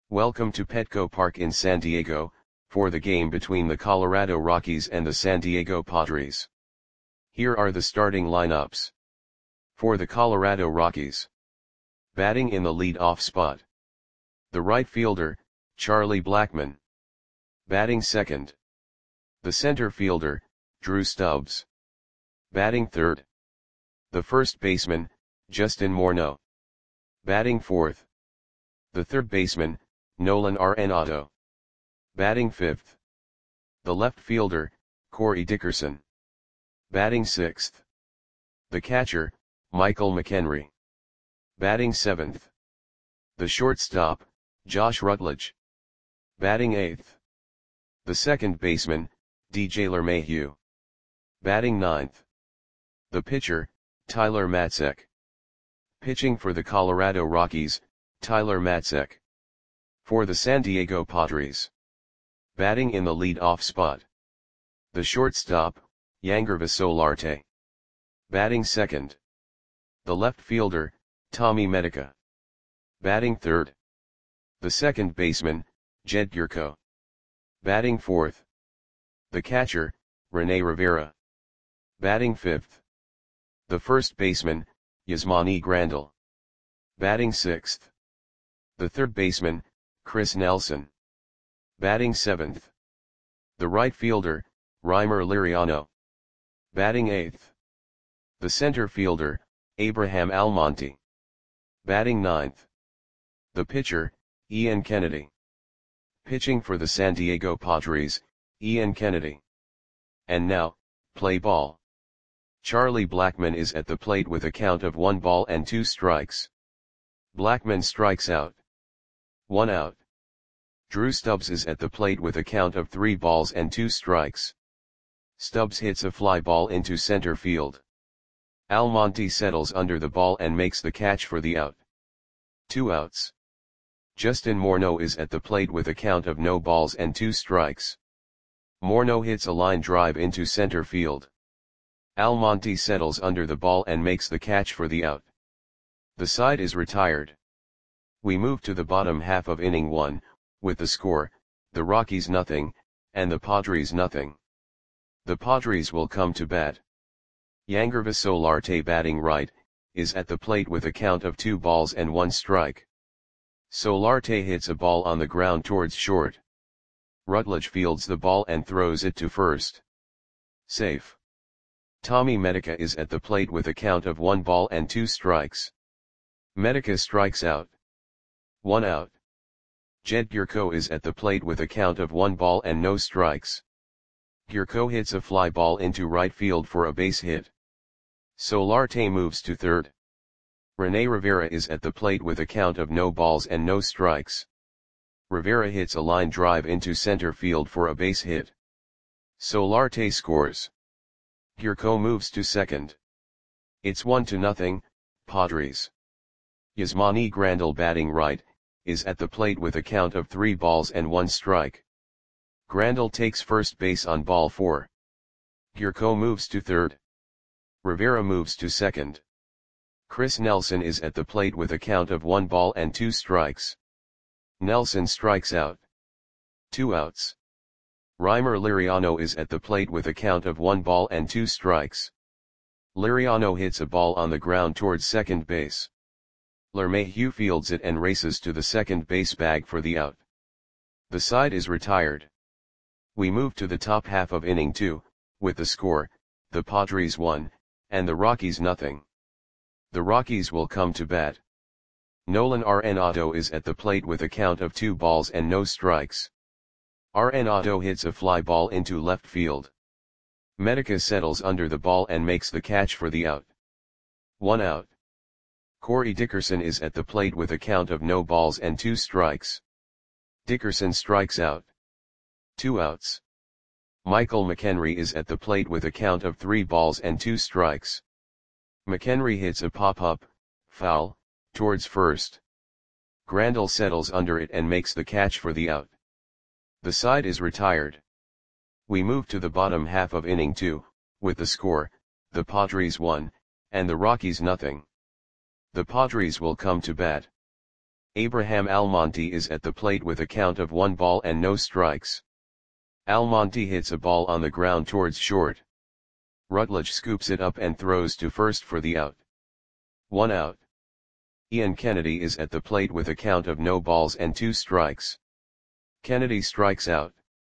Welcome to Petco Park in San Diego, for the game between the Colorado Rockies and the San Diego Padres. Here are the starting lineups. For the Colorado Rockies. Batting in the lead-off spot. The right fielder, Charlie Blackmon. Batting second. The center fielder, Drew Stubbs. Batting third. The first baseman, Justin Morneau. Batting fourth. The third baseman, Nolan Arenado. Batting fifth. The left fielder, Corey Dickerson. Batting sixth. The catcher, Michael McHenry. Batting seventh. The shortstop, Josh Rutledge. Batting eighth. The second baseman, DJ LeMahieu. Batting ninth. The pitcher, Tyler Matzek. Pitching for the Colorado Rockies, Tyler Matzek. For the San Diego Padres. Batting in the lead-off spot. The shortstop, Yangervis Solarte. Batting second. The left fielder, Tommy Medica. Batting third. The second baseman, Jed Gyorko. Batting fourth. The catcher, Rene Rivera. Batting fifth. The first baseman, Yasmani Grandal. Batting sixth. The third baseman, Chris Nelson. Batting seventh. The right fielder, Reimer Liriano. Batting eighth. The center fielder, Abraham Almonte. Batting ninth. The pitcher, Ian Kennedy. Pitching for the San Diego Padres, Ian Kennedy. And now, play ball. Charlie Blackmon is at the plate with a count of 1 ball and 2 strikes. Blackmon strikes out. 1 out. Drew Stubbs is at the plate with a count of 3 balls and 2 strikes. Stubbs hits a fly ball into center field. Almonte settles under the ball and makes the catch for the out. 2 outs. Justin Morneau is at the plate with a count of no balls and 2 strikes. Morneau hits a line drive into center field. Almonte settles under the ball and makes the catch for the out. The side is retired. We move to the bottom half of inning 1, with the score, the Rockies nothing, and the Padres nothing. The Padres will come to bat. Yangervis Solarte batting right, is at the plate with a count of 2 balls and 1 strike. Solarte hits a ball on the ground towards short. Rutledge fields the ball and throws it to first. Safe. Tommy Medica is at the plate with a count of 1 ball and 2 strikes. Medica strikes out. 1 out. Jed Gyorko is at the plate with a count of 1 ball and no strikes. Gyorko hits a fly ball into right field for a base hit. Solarte moves to third. Rene Rivera is at the plate with a count of no balls and no strikes. Rivera hits a line drive into center field for a base hit. Solarte scores. Gyorko moves to second. It's 1-0, Padres. Yasmani Grandal batting right, is at the plate with a count of 3 balls and 1 strike. Grandal takes first base on ball 4. Gyorko moves to third. Rivera moves to second. Chris Nelson is at the plate with a count of 1 ball and 2 strikes. Nelson strikes out. 2 outs. Reimer Liriano is at the plate with a count of 1 ball and 2 strikes. Liriano hits a ball on the ground towards second base. LeMahieu fields it and races to the second base bag for the out. The side is retired. We move to the top half of inning 2, with the score, the Padres 1, and the Rockies nothing. The Rockies will come to bat. Nolan Arenado is at the plate with a count of 2 balls and no strikes. Arenado hits a fly ball into left field. Medica settles under the ball and makes the catch for the out. 1 out. Corey Dickerson is at the plate with a count of no balls and 2 strikes. Dickerson strikes out. 2 outs. Michael McHenry is at the plate with a count of 3 balls and 2 strikes. McHenry hits a pop-up, foul, towards first. Grandal settles under it and makes the catch for the out. The side is retired. We move to the bottom half of inning 2, with the score, the Padres 1, and the Rockies nothing. The Padres will come to bat. Abraham Almonte is at the plate with a count of 1 ball and no strikes. Almonte hits a ball on the ground towards short. Rutledge scoops it up and throws to first for the out. 1 out. Ian Kennedy is at the plate with a count of no balls and 2 strikes. Kennedy strikes out.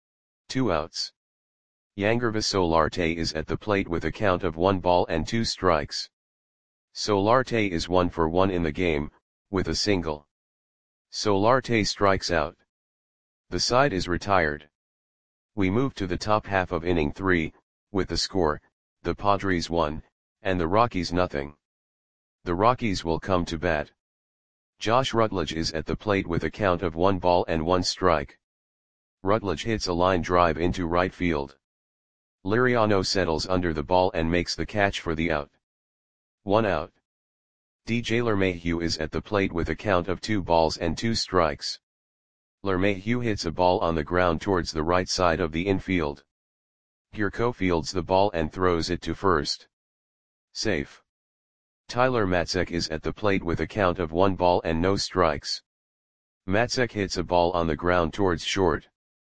2 outs. Yangervis Solarte is at the plate with a count of 1 ball and 2 strikes. Solarte is 1 for 1 in the game, with a single. Solarte strikes out. The side is retired. We move to the top half of inning 3, with the score, the Padres 1, and the Rockies nothing. The Rockies will come to bat. Josh Rutledge is at the plate with a count of 1 ball and 1 strike. Rutledge hits a line drive into right field. Liriano settles under the ball and makes the catch for the out. 1 out. DJ LeMahieu is at the plate with a count of 2 balls and 2 strikes. LeMahieu hits a ball on the ground towards the right side of the infield. Gurko fields the ball and throws it to first. Safe. Tyler Matzek is at the plate with a count of 1 ball and no strikes. Matzek hits a ball on the ground towards short.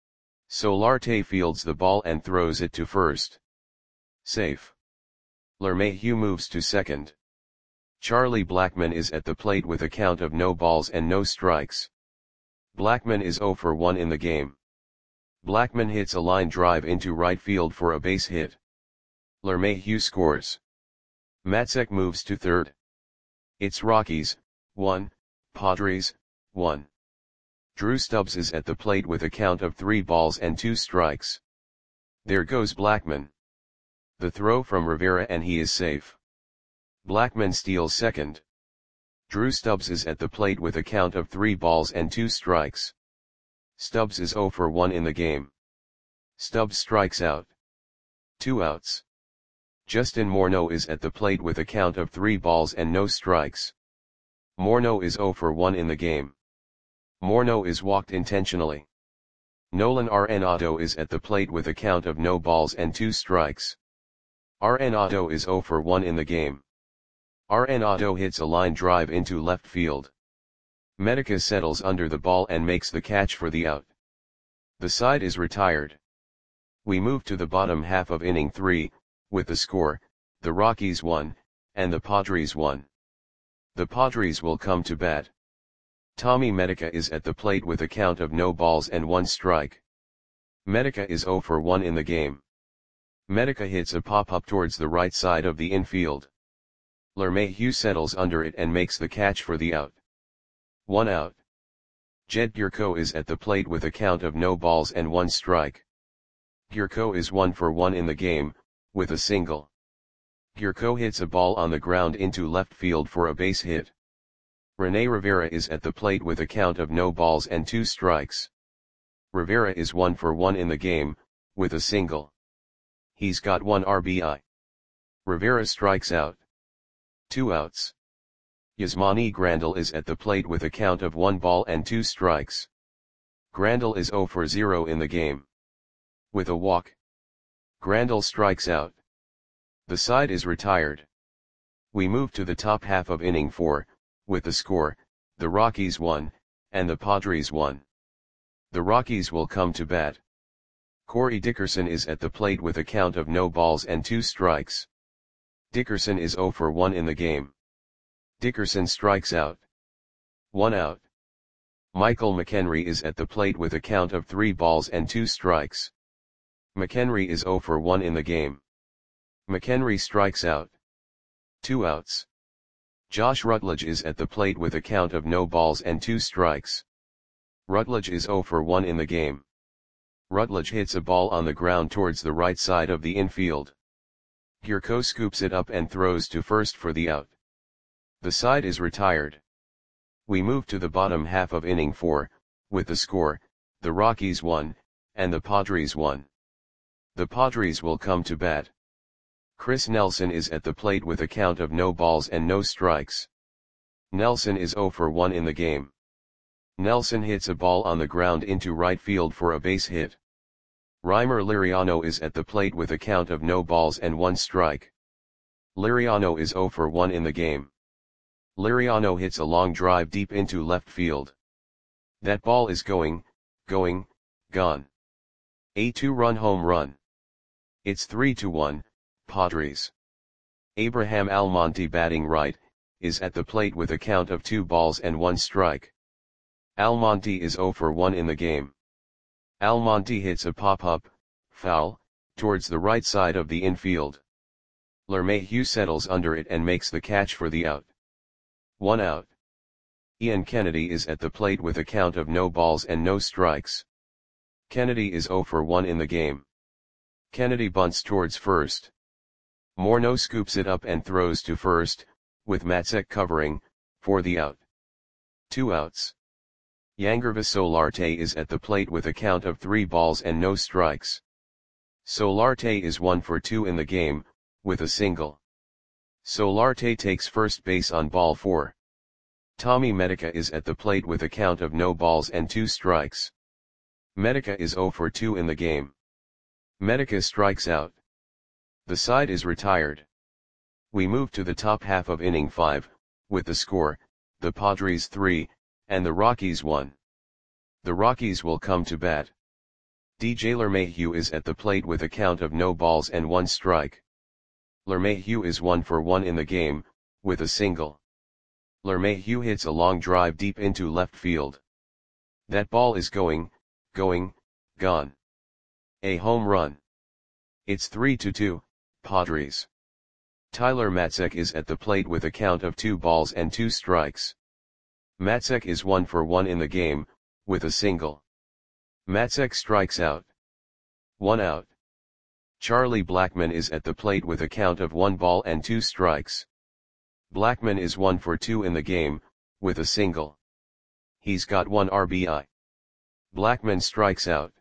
Solarte fields the ball and throws it to first. Safe. LeMahieu moves to second. Charlie Blackmon is at the plate with a count of no balls and no strikes. Blackmon is 0 for 1 in the game. Blackmon hits a line drive into right field for a base hit. LeMahieu scores. Matzek moves to third. It's Rockies, 1, Padres, 1. Drew Stubbs is at the plate with a count of 3 balls and 2 strikes. There goes Blackmon. The throw from Rivera and he is safe. Blackmon steals second. Drew Stubbs is at the plate with a count of 3 balls and 2 strikes. Stubbs is 0 for 1 in the game. Stubbs strikes out. 2 outs. Justin Morneau is at the plate with a count of 3 balls and no strikes. Morneau is 0 for 1 in the game. Morneau is walked intentionally. Nolan Arenado is at the plate with a count of no balls and 2 strikes. Arenado is 0 for 1 in the game. Arenado hits a line drive into left field. Medica settles under the ball and makes the catch for the out. The side is retired. We move to the bottom half of inning 3, with the score, the Rockies 1, and the Padres 1. The Padres will come to bat. Tommy Medica is at the plate with a count of no balls and 1 strike. Medica is 0 for 1 in the game. Medica hits a pop-up towards the right side of the infield. LeMahieu settles under it and makes the catch for the out. 1 out. Jed Gurko is at the plate with a count of no balls and 1 strike. Gurko is 1 for 1 in the game, with a single. Gurko hits a ball on the ground into left field for a base hit. Rene Rivera is at the plate with a count of no balls and 2 strikes. Rivera is 1 for 1 in the game, with a single. He's got 1 RBI. Rivera strikes out. 2 outs. Yasmani Grandal is at the plate with a count of 1 ball and 2 strikes. Grandal is 0 for 0 in the game. With a walk. Grandal strikes out. The side is retired. We move to the top half of inning 4, with the score, the Rockies 1, and the Padres 1. The Rockies will come to bat. Corey Dickerson is at the plate with a count of no balls and 2 strikes. Dickerson is 0 for 1 in the game. Dickerson strikes out. 1 out. Michael McHenry is at the plate with a count of 3 balls and 2 strikes. McHenry is 0 for 1 in the game. McHenry strikes out. 2 outs. Josh Rutledge is at the plate with a count of no balls and 2 strikes. Rutledge is 0 for 1 in the game. Rutledge hits a ball on the ground towards the right side of the infield. Gurko scoops it up and throws to first for the out. The side is retired. We move to the bottom half of inning 4, with the score, the Rockies 1, and the Padres 1. The Padres will come to bat. Chris Nelson is at the plate with a count of no balls and no strikes. Nelson is 0 for 1 in the game. Nelson hits a ball on the ground into right field for a base hit. Reimer Liriano is at the plate with a count of no balls and 1 strike. Liriano is 0 for 1 in the game. Liriano hits a long drive deep into left field. That ball is going, gone. A 2-run home run. It's 3-1, Padres. Abraham Almonte batting right, is at the plate with a count of 2 balls and 1 strike. Almonte is 0 for 1 in the game. Almonte hits a pop-up, foul, towards the right side of the infield. LeMahieu settles under it and makes the catch for the out. 1 out. Ian Kennedy is at the plate with a count of no balls and no strikes. Kennedy is 0 for 1 in the game. Kennedy bunts towards first. Morneau scoops it up and throws to first, with Matzek covering, for the out. 2 outs. Yangervis Solarte is at the plate with a count of 3 balls and no strikes. Solarte is 1 for 2 in the game, with a single. Solarte takes first base on ball 4. Tommy Medica is at the plate with a count of no balls and 2 strikes. Medica is 0 for 2 in the game. Medica strikes out. The side is retired. We move to the top half of inning 5, with the score, the Padres 3, and the Rockies 1. The Rockies will come to bat. DJ LeMahieu is at the plate with a count of no balls and 1 strike. LeMahieu is 1 for 1 in the game, with a single. LeMahieu hits a long drive deep into left field. That ball is going, gone. A home run. It's 3-2, Padres. Tyler Matzek is at the plate with a count of 2 balls and 2 strikes. Matzek is 1 for 1 in the game, with a single. Matzek strikes out. 1 out. Charlie Blackmon is at the plate with a count of 1 ball and 2 strikes. Blackmon is 1 for 2 in the game, with a single. He's got 1 RBI. Blackmon strikes out.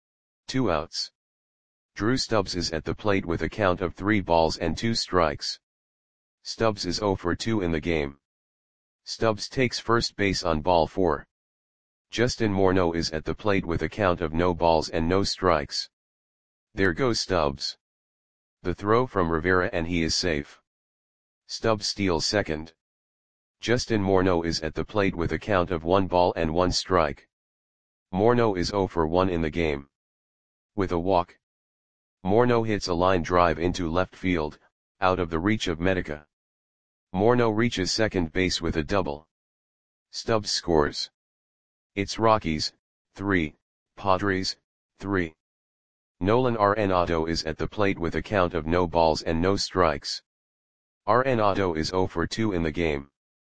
2 outs. Drew Stubbs is at the plate with a count of 3 balls and 2 strikes. Stubbs is 0 for 2 in the game. Stubbs takes first base on ball 4. Justin Morneau is at the plate with a count of no balls and no strikes. There goes Stubbs. The throw from Rivera and he is safe. Stubbs steals second. Justin Morneau is at the plate with a count of 1 ball and 1 strike. Morneau is 0 for 1 in the game. With a walk. Morneau hits a line drive into left field, out of the reach of Medica. Morneau reaches second base with a double. Stubbs scores. It's Rockies, 3, Padres, 3. Nolan Arenado is at the plate with a count of no balls and no strikes. Arenado is 0 for 2 in the game.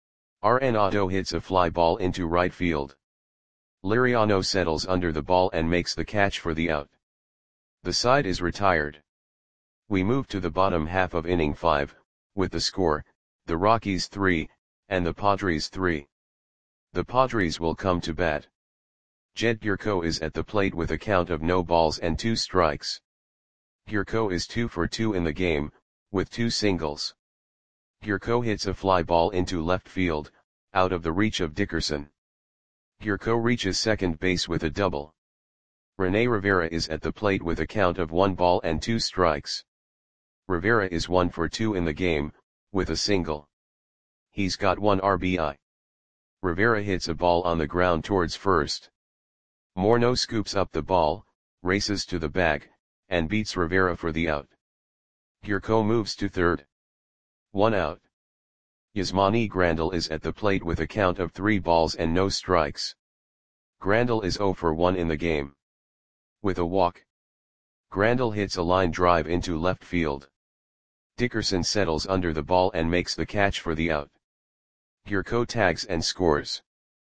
Arenado hits a fly ball into right field. Liriano settles under the ball and makes the catch for the out. The side is retired. We move to the bottom half of inning 5, with the score, the Rockies 3, and the Padres 3. The Padres will come to bat. Jed Gyorko is at the plate with a count of no balls and 2 strikes. Gyorko is 2 for 2 in the game, with 2 singles. Gyorko hits a fly ball into left field, out of the reach of Dickerson. Gyorko reaches second base with a double. Rene Rivera is at the plate with a count of 1 ball and 2 strikes. Rivera is 1 for 2 in the game, with a single. He's got 1 RBI. Rivera hits a ball on the ground towards first. Morneau scoops up the ball, races to the bag, and beats Rivera for the out. Gyorko moves to third. 1 out. Yasmani Grandal is at the plate with a count of 3 balls and no strikes. Grandal is 0 for 1 in the game. With a walk. Grandal hits a line drive into left field. Dickerson settles under the ball and makes the catch for the out. Gyorko tags and scores.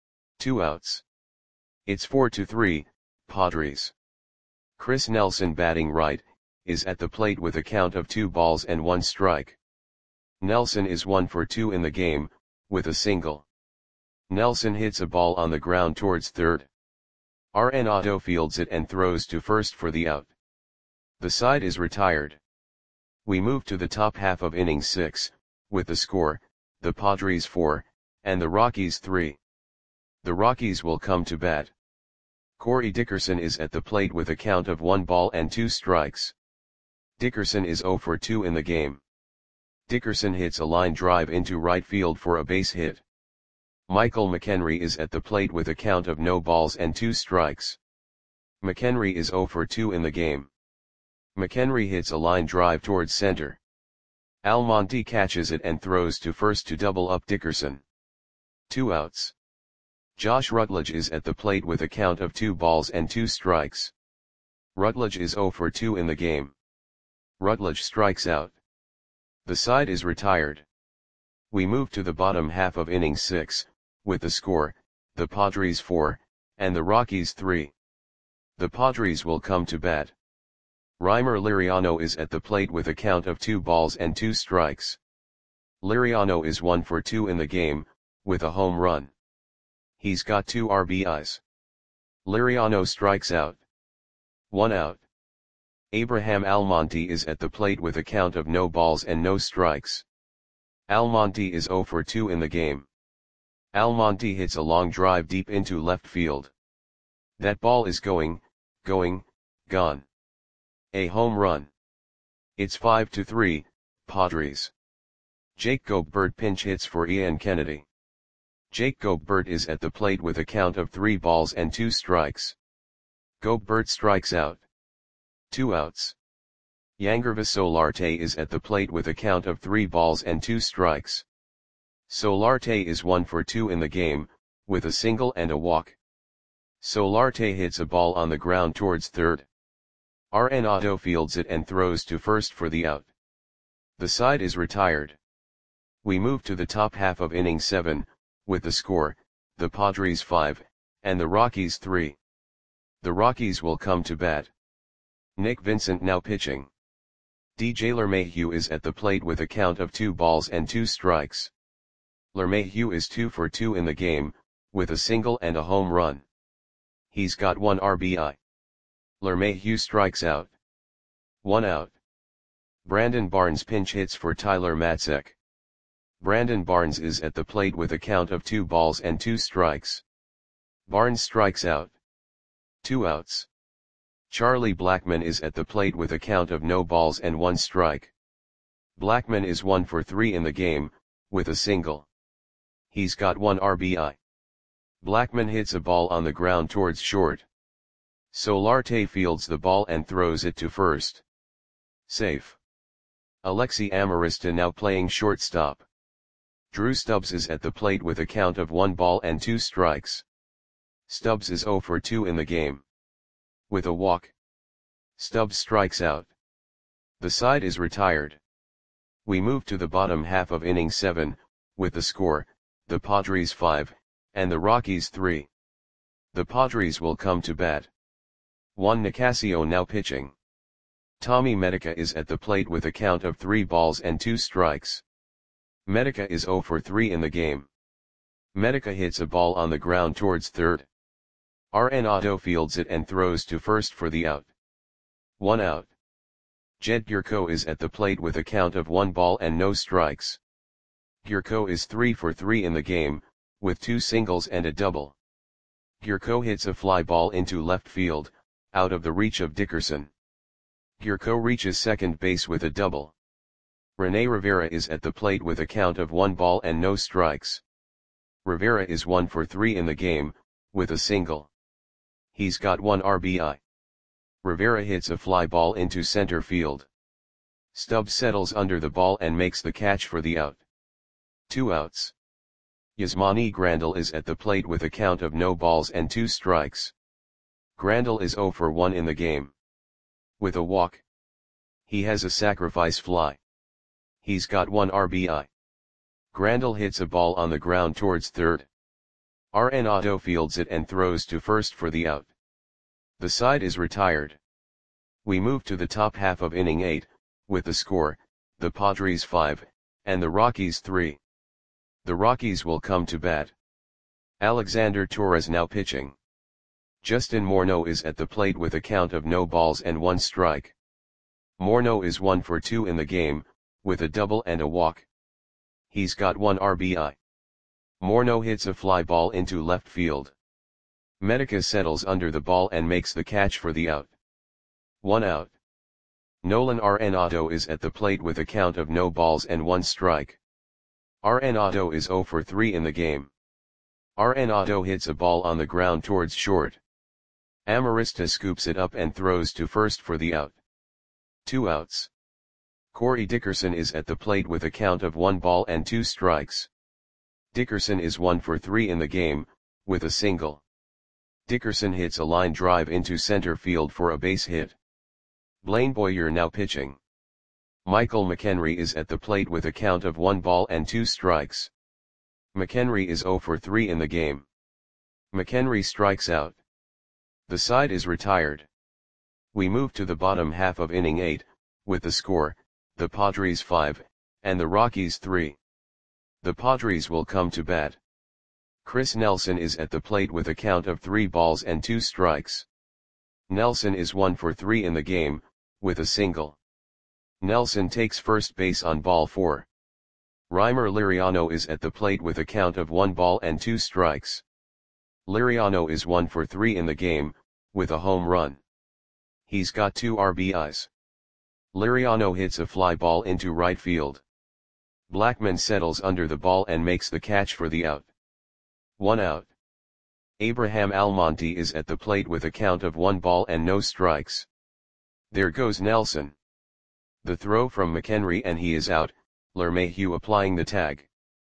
2 outs. It's 4-3, Padres. Chris Nelson batting right, is at the plate with a count of 2 balls and 1 strike. Nelson is 1 for 2 in the game, with a single. Nelson hits a ball on the ground towards third. Arenado fields it and throws to first for the out. The side is retired. We move to the top half of inning 6, with the score, the Padres 4, and the Rockies 3. The Rockies will come to bat. Corey Dickerson is at the plate with a count of 1 ball and 2 strikes. Dickerson is 0 for 2 in the game. Dickerson hits a line drive into right field for a base hit. Michael McHenry is at the plate with a count of no balls and 2 strikes. McHenry is 0 for 2 in the game. McHenry hits a line drive towards center. Almonte catches it and throws to first to double up Dickerson. 2 outs. Josh Rutledge is at the plate with a count of 2 balls and 2 strikes. Rutledge is 0 for 2 in the game. Rutledge strikes out. The side is retired. We move to the bottom half of inning 6, with the score, the Padres 4, and the Rockies 3. The Padres will come to bat. Reimer Liriano is at the plate with a count of 2 balls and 2 strikes. Liriano is 1 for 2 in the game, with a home run. He's got 2 RBIs. Liriano strikes out. 1 out. Abraham Almonte is at the plate with a count of no balls and no strikes. Almonte is 0 for 2 in the game. Almonte hits a long drive deep into left field. That ball is gone. A home run. It's 5-3, Padres. Jake Gobert pinch hits for Ian Kennedy. Jake Gobert is at the plate with a count of 3 balls and 2 strikes. Gobert strikes out. 2 outs. Yangervis Solarte is at the plate with a count of 3 balls and 2 strikes. Solarte is 1 for 2 in the game, with a single and a walk. Solarte hits a ball on the ground towards third. Arenado fields it and throws to first for the out. The side is retired. We move to the top half of inning 7, with the score, the Padres 5, and the Rockies 3. The Rockies will come to bat. Nick Vincent now pitching. DJ LeMahieu is at the plate with a count of 2 balls and 2 strikes. LeMahieu is 2 for 2 in the game, with a single and a home run. He's got 1 RBI. LeMahieu strikes out. 1 out. Brandon Barnes pinch hits for Tyler Matzek. Brandon Barnes is at the plate with a count of 2 balls and 2 strikes. Barnes strikes out. 2 outs. Charlie Blackmon is at the plate with a count of no balls and 1 strike. Blackmon is 1 for 3 in the game, with a single. He's got 1 RBI. Blackmon hits a ball on the ground towards short. Solarte fields the ball and throws it to first. Safe. Alexi Amarista now playing shortstop. Drew Stubbs is at the plate with a count of 1 ball and 2 strikes. Stubbs is 0 for 2 in the game. With a walk. Stubbs strikes out. The side is retired. We move to the bottom half of inning 7, with the score, the Padres 5, and the Rockies 3. The Padres will come to bat. Juan Nicasio now pitching. Tommy Medica is at the plate with a count of 3 balls and 2 strikes. Medica is 0 for 3 in the game. Medica hits a ball on the ground towards third. Arenado fields it and throws to first for the out. 1 out. Jed Gurko is at the plate with a count of 1 ball and no strikes. Gurko is 3 for 3 in the game, with 2 singles and a double. Gurko hits a fly ball into left field, out of the reach of Dickerson. Gurko reaches second base with a double. Rene Rivera is at the plate with a count of 1 ball and no strikes. Rivera is 1 for 3 in the game, with a single. He's got 1 RBI. Rivera hits a fly ball into center field. Stubbs settles under the ball and makes the catch for the out. 2 outs. Yasmani Grandal is at the plate with a count of no balls and 2 strikes. Grandal is 0 for 1 in the game. With a walk. He has a sacrifice fly. He's got 1 RBI. Grandal hits a ball on the ground towards third. Arenado fields it and throws to first for the out. The side is retired. We move to the top half of inning 8, with the score, the Padres 5, and the Rockies 3. The Rockies will come to bat. Alexander Torres now pitching. Justin Morneau is at the plate with a count of no balls and 1 strike. Morneau is 1 for 2 in the game, with a double and a walk. He's got 1 RBI. Morneau hits a fly ball into left field. Medica settles under the ball and makes the catch for the out. 1 out. Nolan Arenado is at the plate with a count of no balls and 1 strike. Arenado is 0 for 3 in the game. Arenado hits a ball on the ground towards short. Amarista scoops it up and throws to first for the out. 2 outs. Corey Dickerson is at the plate with a count of 1 ball and 2 strikes. Dickerson is 1 for 3 in the game, with a single. Dickerson hits a line drive into center field for a base hit. Blaine Boyer now pitching. Michael McHenry is at the plate with a count of 1 ball and 2 strikes. McHenry is 0 for 3 in the game. McHenry strikes out. The side is retired. We move to the bottom half of inning 8, with the score, the Padres 5, and the Rockies 3. The Padres will come to bat. Chris Nelson is at the plate with a count of 3 balls and 2 strikes. Nelson is 1 for 3 in the game, with a single. Nelson takes first base on ball 4. Reimer Liriano is at the plate with a count of 1 ball and 2 strikes. Liriano is 1 for 3 in the game, with a home run. He's got 2 RBIs. Liriano hits a fly ball into right field. Blackman settles under the ball and makes the catch for the out. 1 out. Abraham Almonte is at the plate with a count of 1 ball and no strikes. There goes Nelson. The throw from McHenry and he is out, LeMahieu applying the tag.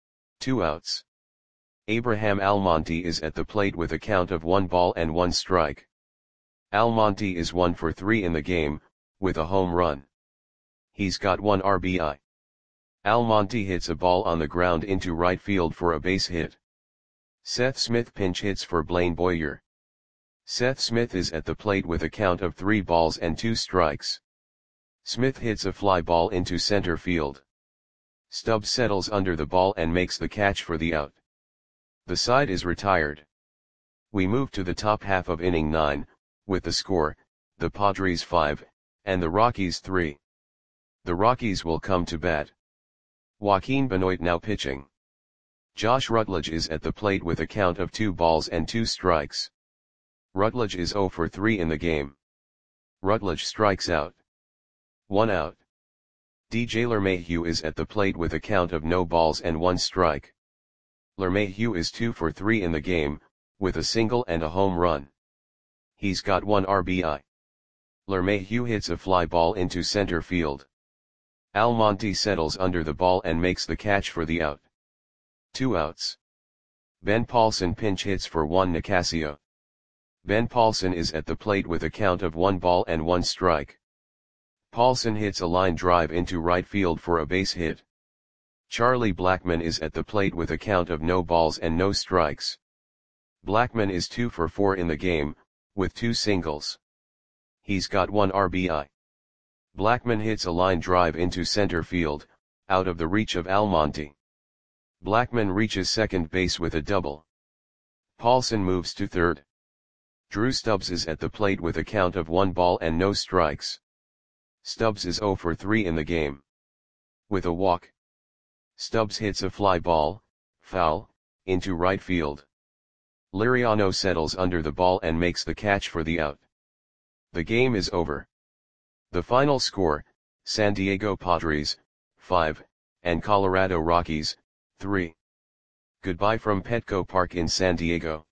2 outs. Abraham Almonte is at the plate with a count of 1 ball and 1 strike. Almonte is 1 for 3 in the game, with a home run. He's got 1 RBI. Almonte hits a ball on the ground into right field for a base hit. Seth Smith pinch hits for Blaine Boyer. Seth Smith is at the plate with a count of 3 balls and 2 strikes. Smith hits a fly ball into center field. Stubbs settles under the ball and makes the catch for the out. The side is retired. We move to the top half of inning 9, with the score, the Padres 5, and the Rockies 3. The Rockies will come to bat. Joaquin Benoit now pitching. Josh Rutledge is at the plate with a count of 2 balls and 2 strikes. Rutledge is 0 for 3 in the game. Rutledge strikes out. 1 out. DJ LeMahieu is at the plate with a count of no balls and 1 strike. LeMahieu is 2 for 3 in the game, with a single and a home run. He's got 1 RBI. LeMahieu hits a fly ball into center field. Almonte settles under the ball and makes the catch for the out. 2 outs. Ben Paulson pinch hits for Juan Nicasio. Ben Paulson is at the plate with a count of 1 ball and 1 strike. Paulson hits a line drive into right field for a base hit. Charlie Blackman is at the plate with a count of no balls and no strikes. Blackman is 2 for 4 in the game, with 2 singles. He's got 1 RBI. Blackman hits a line drive into center field, out of the reach of Almonte. Blackman reaches second base with a double. Paulson moves to third. Drew Stubbs is at the plate with a count of 1 ball and no strikes. Stubbs is 0 for 3 in the game. With a walk. Stubbs hits a fly ball, foul, into right field. Liriano settles under the ball and makes the catch for the out. The game is over. The final score, San Diego Padres, 5, and Colorado Rockies, 3. Goodbye from Petco Park in San Diego.